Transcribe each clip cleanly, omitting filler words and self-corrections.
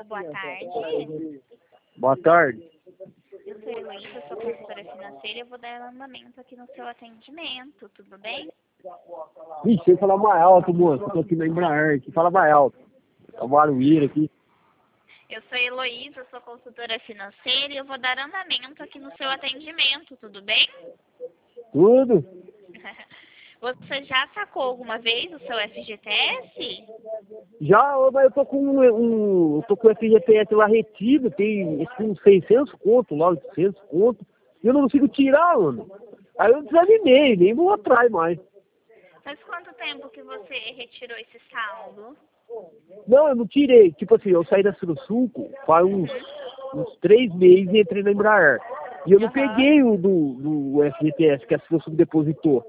boa tarde. Boa tarde. Eu sou Heloísa, sou consultora financeira e eu vou dar andamento aqui no seu atendimento, tudo bem? Vixe, você fala mais alto, moço. Eu tô aqui na Embraer, aqui fala mais alto. É o barulheiro aqui. Eu sou Heloísa, sou consultora financeira e eu vou dar andamento aqui no seu atendimento, tudo bem? Tudo? Você já sacou alguma vez o seu FGTS? Já, mas eu tô com eu tô com o FGTS lá retido, tem uns 600 conto lá, 800 conto, e eu não consigo tirar, mano. Aí eu desanimei, nem vou atrás mais. Faz quanto tempo que você retirou esse saldo? Não, eu não tirei. Tipo assim, eu saí da Sul faz uns 3 meses e entrei na Embraer. E eu não peguei o do FGTS que a Sul depositou.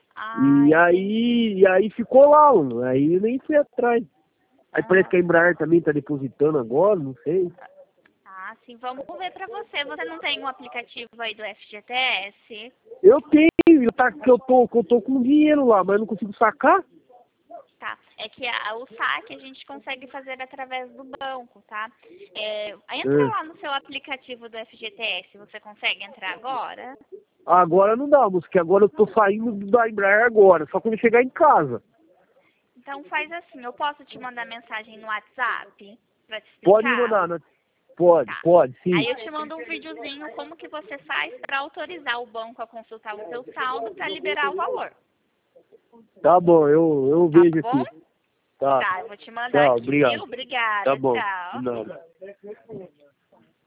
E aí ficou lá, mano. Aí eu nem fui atrás. Aí parece que a Embraer também tá depositando agora, não sei. Ah, sim, vamos ver pra você. Você não tem um aplicativo aí do FGTS? Eu tenho, que eu tô com dinheiro lá, mas eu não consigo sacar. Tá, é que o saque a gente consegue fazer através do banco, tá? Entra lá no seu aplicativo do FGTS, você consegue entrar agora? Agora não dá, moço, que agora eu tô saindo da Embraer agora, só quando eu chegar em casa. Então faz assim, eu posso te mandar mensagem no WhatsApp pra te explicar? Pode me mandar, né? Pode, Tá. pode, sim. Aí eu te mando um videozinho como que você faz para autorizar o banco a consultar o seu saldo para liberar o valor. Tá bom, eu Tá vejo bom? aqui. Tá. Tá, eu vou te mandar Tchau, aqui, obrigado. viu? Obrigada, Tá bom. tchau. De nada.